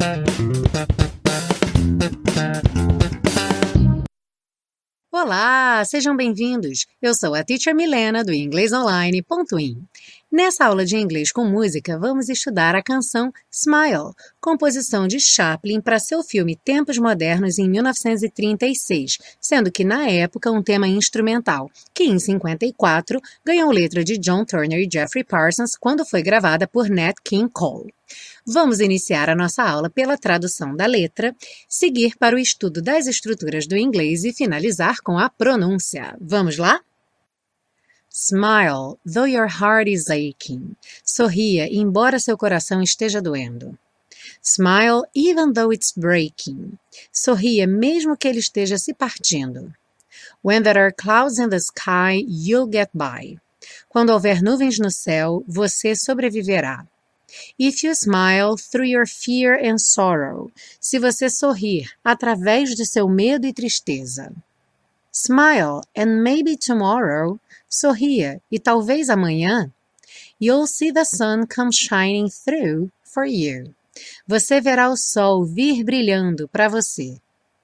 Olá, sejam bem-vindos! Eu sou a Teacher Milena do inglesonline.in. Nessa aula de inglês com música, vamos estudar a canção Smile, composição de Chaplin para seu filme Tempos Modernos em 1936, sendo que na época um tema instrumental, que em 54 ganhou letra de John Turner e Jeffrey Parsons quando foi gravada por Nat King Cole. Vamos iniciar a nossa aula pela tradução da letra, seguir para o estudo das estruturas do inglês e finalizar com a pronúncia. Vamos lá? Smile, though your heart is aching. Sorria, embora seu coração esteja doendo. Smile, even though it's breaking. Sorria, mesmo que ele esteja se partindo. When there are clouds in the sky, you'll get by. Quando houver nuvens no céu, você sobreviverá. If you smile through your fear and sorrow. Se você sorrir através de seu medo e tristeza. Smile and maybe tomorrow. Sorria e talvez amanhã. You'll see the sun come shining through for you. Você verá o sol vir brilhando para você.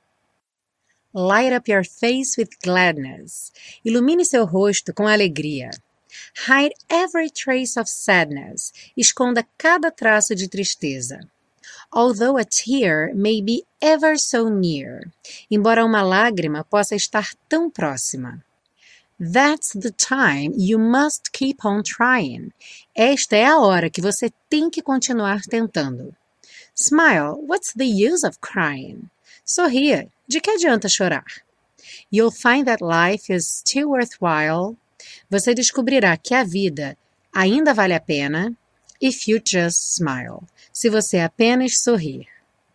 Light up your face with gladness. Ilumine seu rosto com alegria. Hide every trace of sadness. Esconda cada traço de tristeza. Although a tear may be ever so near. Embora uma lágrima possa estar tão próxima. That's the time you must keep on trying. Esta é a hora que você tem que continuar tentando. Smile, what's the use of crying? Sorria, de que adianta chorar? You'll find that life is still worthwhile. Você descobrirá que a vida ainda vale a pena if you just smile. Se você apenas sorrir.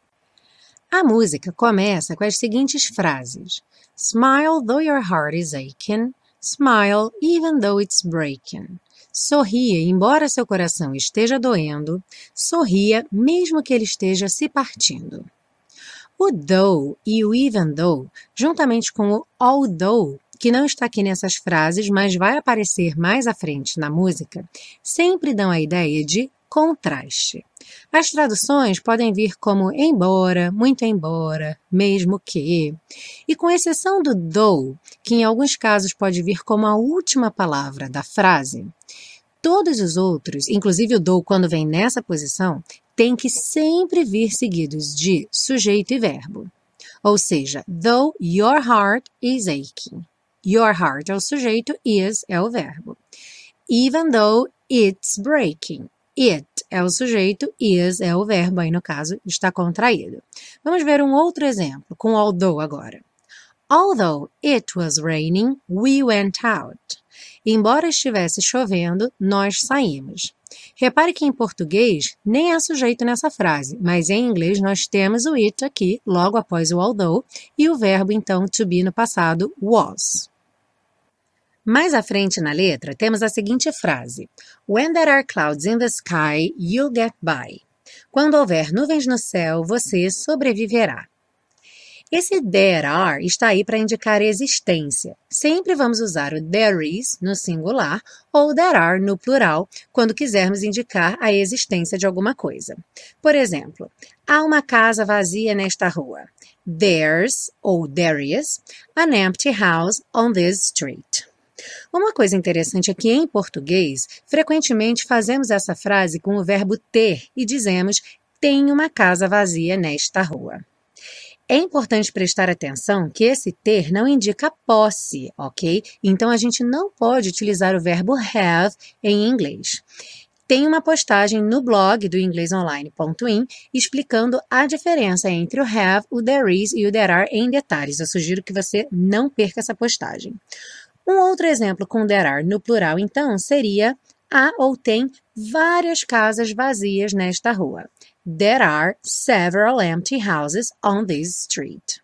A música começa com as seguintes frases. Smile though your heart is aching. Smile even though it's breaking. Sorria embora seu coração esteja doendo. Sorria mesmo que ele esteja se partindo. O though e o even though, juntamente com o although, que não está aqui nessas frases, mas vai aparecer mais à frente na música, sempre dão a ideia de contraste. As traduções podem vir como embora, muito embora, mesmo que. E com exceção do though, que em alguns casos pode vir como a última palavra da frase, todos os outros, inclusive o though quando vem nessa posição, tem que sempre vir seguidos de sujeito e verbo. Ou seja, though your heart is aching. Your heart é o sujeito, is é o verbo. Even though it's breaking. It é o sujeito, is é o verbo, aí no caso está contraído. Vamos ver um outro exemplo, com although agora. Although it was raining, we went out. Embora estivesse chovendo, nós saímos. Repare que em português nem há sujeito nessa frase, mas em inglês nós temos o it aqui, logo após o although, e o verbo então to be no passado, was. Mais à frente na letra, temos a seguinte frase. When there are clouds in the sky, you'll get by. Quando houver nuvens no céu, você sobreviverá. Esse there are está aí para indicar existência. Sempre vamos usar o there is no singular ou there are no plural quando quisermos indicar a existência de alguma coisa. Por exemplo, há uma casa vazia nesta rua. There's, ou there is, an empty house on this street. Uma coisa interessante é que em português, frequentemente fazemos essa frase com o verbo ter e dizemos tem uma casa vazia nesta rua. É importante prestar atenção que esse ter não indica posse, ok? Então a gente não pode utilizar o verbo have em inglês. Tem uma postagem no blog do inglesonline.in explicando a diferença entre o have, o there is e o there are em detalhes. Eu sugiro que você não perca essa postagem. Um outro exemplo com there are no plural, então, seria há ou tem várias casas vazias nesta rua. There are several empty houses on this street.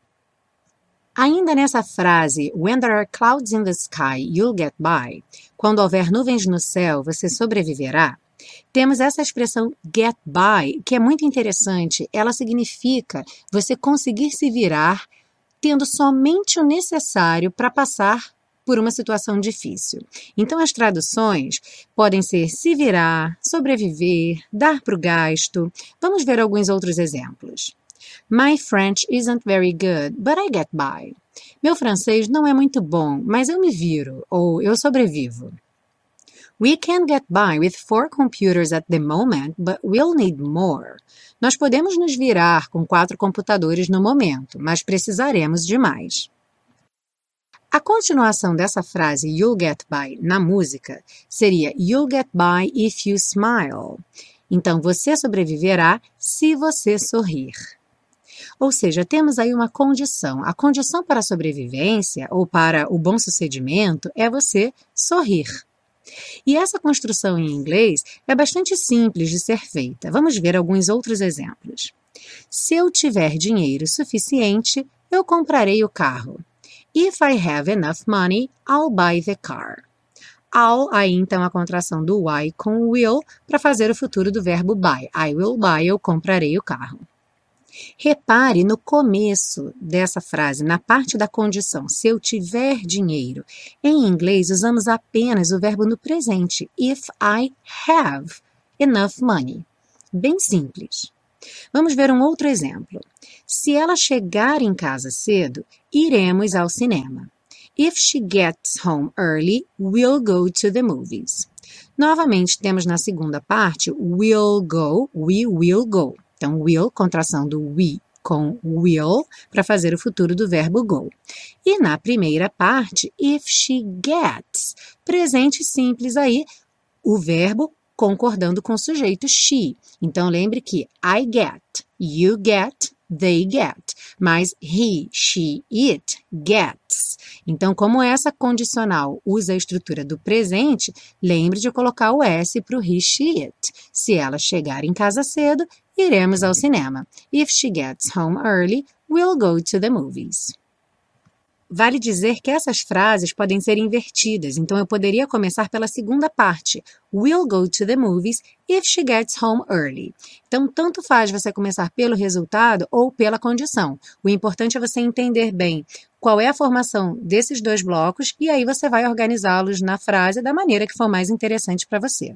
Ainda nessa frase, when there are clouds in the sky, you'll get by, quando houver nuvens no céu, você sobreviverá, temos essa expressão get by, que é muito interessante. Ela significa você conseguir se virar tendo somente o necessário para passar por uma situação difícil. Então, as traduções podem ser se virar, sobreviver, dar para o gasto. Vamos ver alguns outros exemplos. My French isn't very good, but I get by. Meu francês não é muito bom, mas eu me viro, ou eu sobrevivo. We can get by with 4 computers at the moment, but we'll need more. Nós podemos nos virar com 4 computadores no momento, mas precisaremos de mais. A continuação dessa frase you'll get by na música seria you'll get by if you smile. Então, você sobreviverá se você sorrir. Ou seja, temos aí uma condição. A condição para a sobrevivência ou para o bom-sucedimento é você sorrir. E essa construção em inglês é bastante simples de ser feita. Vamos ver alguns outros exemplos. Se eu tiver dinheiro suficiente, eu comprarei o carro. If I have enough money, I'll buy the car. I'll, aí então a contração do I com will para fazer o futuro do verbo buy. I will buy, eu comprarei o carro. Repare no começo dessa frase, na parte da condição, se eu tiver dinheiro. Em inglês, usamos apenas o verbo no presente, if I have enough money. Bem simples. Vamos ver um outro exemplo. Se ela chegar em casa cedo, iremos ao cinema. If she gets home early, we'll go to the movies. Novamente, temos na segunda parte, will go, we will go. Então, will, contração do we com will, para fazer o futuro do verbo go. E na primeira parte, if she gets, presente simples aí, o verbo concordando com o sujeito she. Então, lembre que I get, you get, they get, mas he, she, it gets. Então, como essa condicional usa a estrutura do presente, lembre de colocar o S para o he, she, it. Se ela chegar em casa cedo, iremos ao cinema. If she gets home early, we'll go to the movies. Vale dizer que essas frases podem ser invertidas, então eu poderia começar pela segunda parte. We'll go to the movies if she gets home early. Então, tanto faz você começar pelo resultado ou pela condição. O importante é você entender bem qual é a formação desses dois blocos e aí você vai organizá-los na frase da maneira que for mais interessante para você.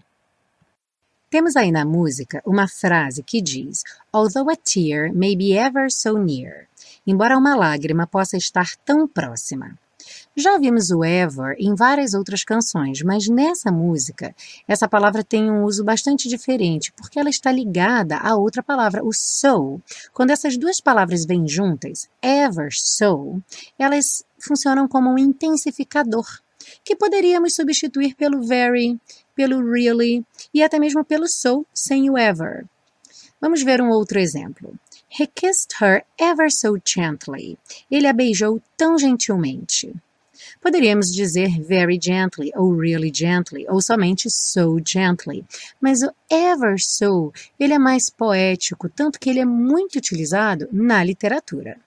Temos aí na música uma frase que diz Although a tear may be ever so near. Embora uma lágrima possa estar tão próxima. Já vimos o ever em várias outras canções, mas nessa música, essa palavra tem um uso bastante diferente, porque ela está ligada a outra palavra, o so. Quando essas duas palavras vêm juntas, ever so, elas funcionam como um intensificador, que poderíamos substituir pelo very, pelo really e até mesmo pelo so sem o ever. Vamos ver um outro exemplo. He kissed her ever so gently. Ele a beijou tão gentilmente. Poderíamos dizer very gently, ou really gently, ou somente so gently. Mas o ever so, ele é mais poético, tanto que ele é muito utilizado na literatura.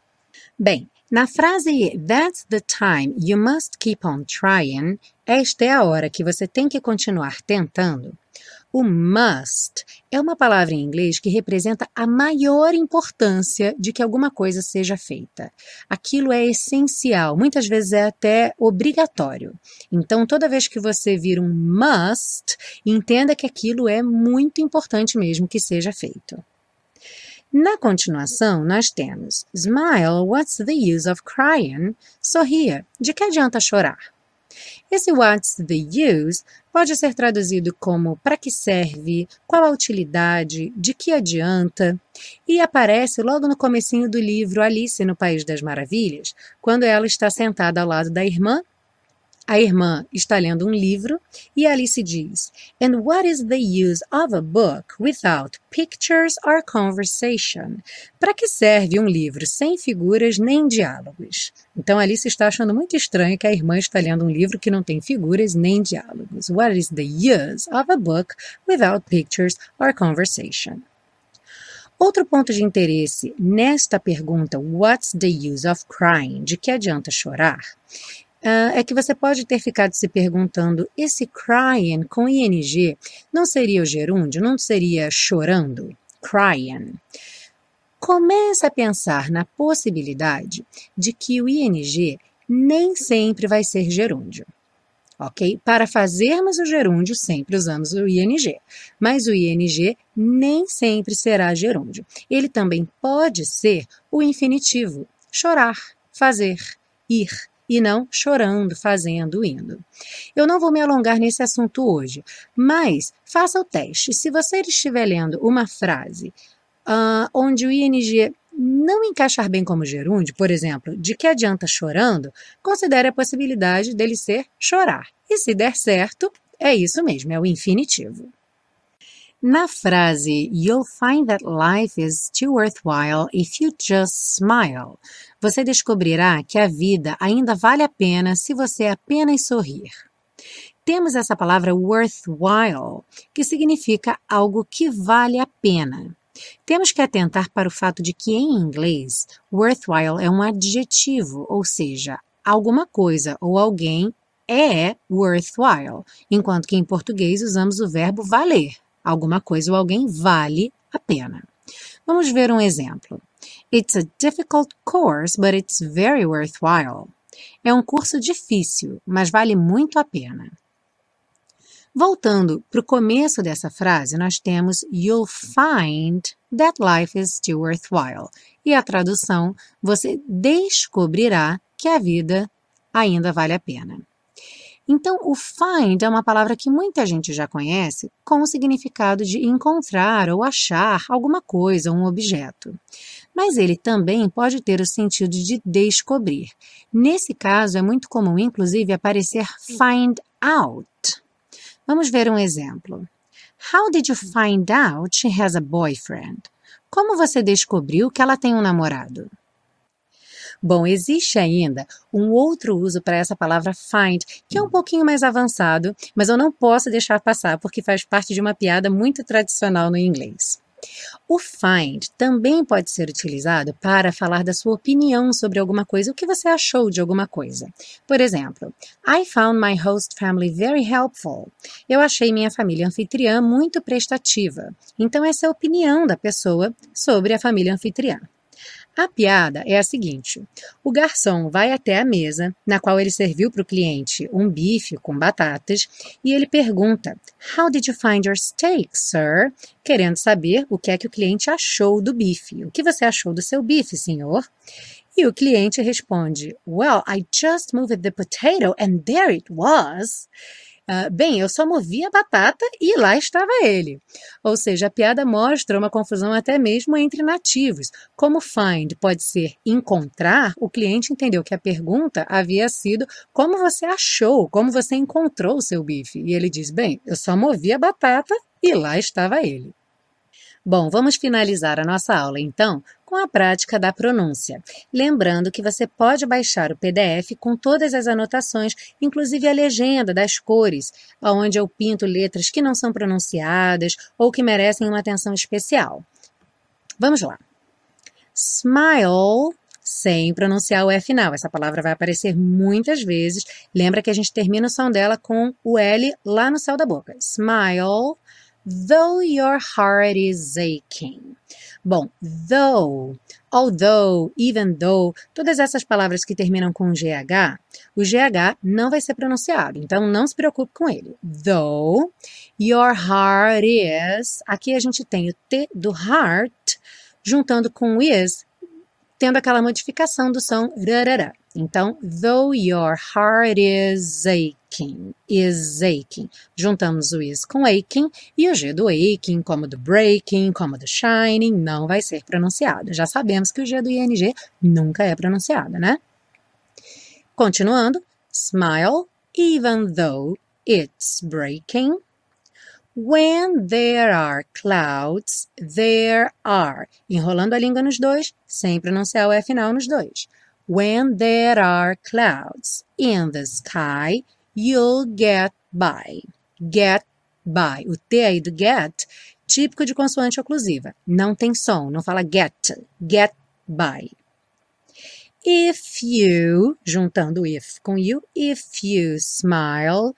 Bem, na frase That's the time you must keep on trying, esta é a hora que você tem que continuar tentando. O must é uma palavra em inglês que representa a maior importância de que alguma coisa seja feita. Aquilo é essencial, muitas vezes é até obrigatório. Então, toda vez que você vir um must, entenda que aquilo é muito importante mesmo que seja feito. Na continuação, nós temos Smile, what's the use of crying? Sorria, de que adianta chorar? Esse what's the use pode ser traduzido como para que serve, qual a utilidade, de que adianta, e aparece logo no comecinho do livro Alice no País das Maravilhas, quando ela está sentada ao lado da irmã. A irmã está lendo um livro e Alice diz And what is the use of a book without pictures or conversation? Para que serve um livro sem figuras nem diálogos? Então Alice está achando muito estranho que a irmã está lendo um livro que não tem figuras nem diálogos. What is the use of a book without pictures or conversation? Outro ponto de interesse nesta pergunta, what's the use of crying? De que adianta chorar? É que você pode ter ficado se perguntando, esse crying com ing não seria o gerúndio? Não seria chorando? Crying. Comece a pensar na possibilidade de que o ing nem sempre vai ser gerúndio. Ok? Para fazermos o gerúndio, sempre usamos o ing, mas o ing nem sempre será gerúndio. Ele também pode ser o infinitivo, chorar, fazer, ir, e não chorando, fazendo, indo. Eu não vou me alongar nesse assunto hoje, mas faça o teste. Se você estiver lendo uma frase onde o ing não encaixar bem como gerúndio, por exemplo, de que adianta chorando, considere a possibilidade dele ser chorar. E se der certo, é isso mesmo, é o infinitivo. Na frase "You'll find that life is still worthwhile if you just smile", você descobrirá que a vida ainda vale a pena se você apenas sorrir. Temos essa palavra worthwhile, que significa algo que vale a pena. Temos que atentar para o fato de que, em inglês, worthwhile é um adjetivo, ou seja, alguma coisa ou alguém é worthwhile, enquanto que em português usamos o verbo valer. Alguma coisa ou alguém vale a pena. Vamos ver um exemplo. It's a difficult course, but it's very worthwhile. É um curso difícil, mas vale muito a pena. Voltando para o começo dessa frase, nós temos "You'll find that life is still worthwhile". E a tradução, você descobrirá que a vida ainda vale a pena. Então, o find é uma palavra que muita gente já conhece com o significado de encontrar ou achar alguma coisa, um objeto. Mas ele também pode ter o sentido de descobrir. Nesse caso, é muito comum, inclusive, aparecer find out. Vamos ver um exemplo. How did you find out she has a boyfriend? Como você descobriu que ela tem um namorado? Bom, existe ainda um outro uso para essa palavra find, que é um pouquinho mais avançado, mas eu não posso deixar passar porque faz parte de uma piada muito tradicional no inglês. O find também pode ser utilizado para falar da sua opinião sobre alguma coisa, o que você achou de alguma coisa. Por exemplo, I found my host family very helpful. Eu achei minha família anfitriã muito prestativa. Então, essa é a opinião da pessoa sobre a família anfitriã. A piada é a seguinte: o garçom vai até a mesa, na qual ele serviu para o cliente um bife com batatas, e ele pergunta, How did you find your steak, sir? Querendo saber o que é que o cliente achou do bife. O que você achou do seu bife, senhor? E o cliente responde, Well, I just moved the potato and there it was. Bem, eu só movi a batata e lá estava ele. Ou seja, a piada mostra uma confusão até mesmo entre nativos. Como find pode ser encontrar, o cliente entendeu que a pergunta havia sido como você achou, como você encontrou o seu bife. E ele diz, bem, eu só movi a batata e lá estava ele. Bom, vamos finalizar a nossa aula, então, com a prática da pronúncia. Lembrando que você pode baixar o PDF com todas as anotações, inclusive a legenda das cores, onde eu pinto letras que não são pronunciadas ou que merecem uma atenção especial. Vamos lá. Smile, sem pronunciar o E final. Essa palavra vai aparecer muitas vezes. Lembra que a gente termina o som dela com o L lá no céu da boca. Smile. Though your heart is aching. Bom, though, although, even though, todas essas palavras que terminam com GH, o GH não vai ser pronunciado, então não se preocupe com ele. Though your heart is, aqui a gente tem o T do heart, juntando com o is, tendo aquela modificação do som rarará. Então, though your heart is aching, juntamos o is com aching, e o G do aching, como do breaking, como do shining, não vai ser pronunciado. Já sabemos que o G do ing nunca é pronunciado, né? Continuando, smile, even though it's breaking. When there are clouds, there are. Enrolando a língua nos dois, sem pronunciar o E final nos dois. When there are clouds in the sky, you'll get by. Get by. O T aí do get, típico de consoante oclusiva. Não tem som, não fala get. Get by. If you, juntando if com you, if you smile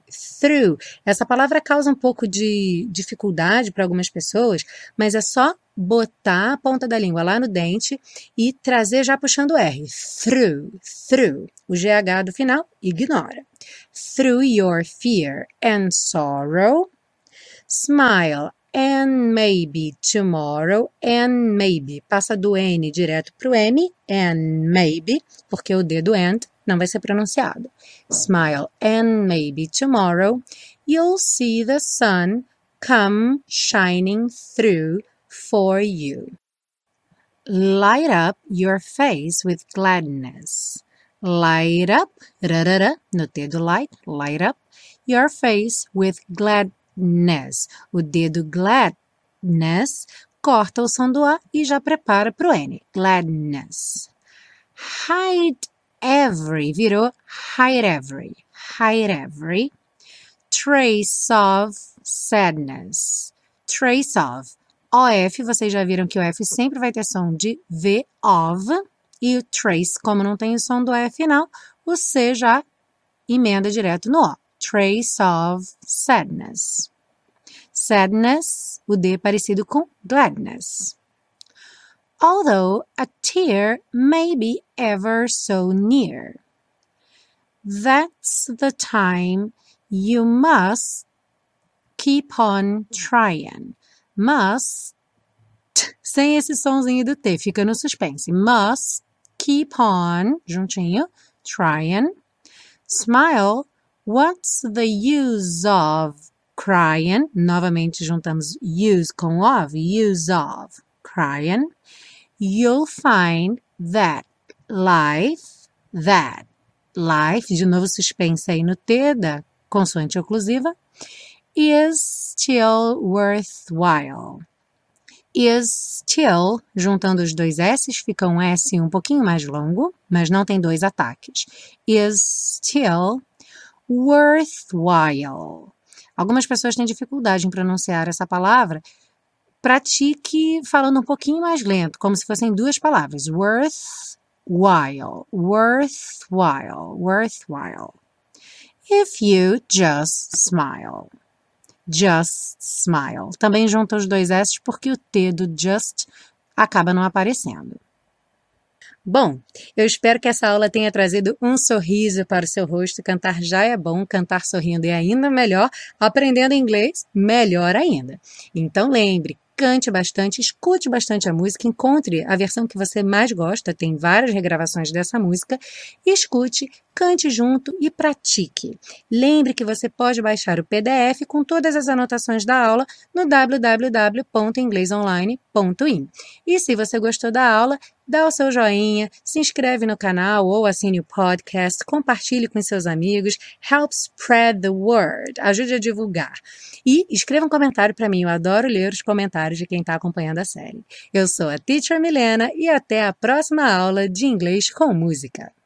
through. Essa palavra causa um pouco de dificuldade para algumas pessoas, mas é só botar a ponta da língua lá no dente e trazer já puxando o R. Through. O GH do final, ignora. Through your fear and sorrow. Smile and maybe tomorrow. And maybe. Passa do N direto pro M. And maybe, porque o D do and não vai ser pronunciado. Smile and maybe tomorrow. You'll see the sun come shining through for you. Light up your face with gladness. Light up, rarara, no dedo light up your face with gladness. O dedo gladness corta o som do A e já prepara para o N. Gladness. Hide every, virou hide every. Trace of sadness. Trace of. OF, vocês já viram que o F sempre vai ter som de V, of. E o trace, como não tem o som do E final, o C já emenda direto no O. Trace of sadness. Sadness, o D parecido com gladness. Although a tear may be ever so near. That's the time you must keep on trying. Must, sem esse sonzinho do T, fica no suspense. Must keep on, juntinho, trying. Smile, what's the use of crying? Novamente juntamos use com of, use of crying. You'll find that life, de novo suspense aí no T da consoante oclusiva, is still worthwhile. Is still, juntando os dois S's, fica um S um pouquinho mais longo, mas não tem dois ataques. Is still worthwhile. Algumas pessoas têm dificuldade em pronunciar essa palavra. Pratique falando um pouquinho mais lento, como se fossem duas palavras. Worthwhile. If you just smile. Just smile. Também junta os dois S porque o T do just acaba não aparecendo. Bom, eu espero que essa aula tenha trazido um sorriso para o seu rosto. Cantar já é bom, cantar sorrindo é ainda melhor. Aprendendo inglês, melhor ainda. Então lembre, cante bastante, escute bastante a música, encontre a versão que você mais gosta, tem várias regravações dessa música, escute, cante junto e pratique. Lembre que você pode baixar o PDF com todas as anotações da aula no www.inglesonline.in. E se você gostou da aula, dá o seu joinha, se inscreve no canal ou assine o podcast, compartilhe com seus amigos, help spread the word, ajude a divulgar. E escreva um comentário para mim, eu adoro ler os comentários de quem está acompanhando a série. Eu sou a Teacher Milena e até a próxima aula de inglês com música.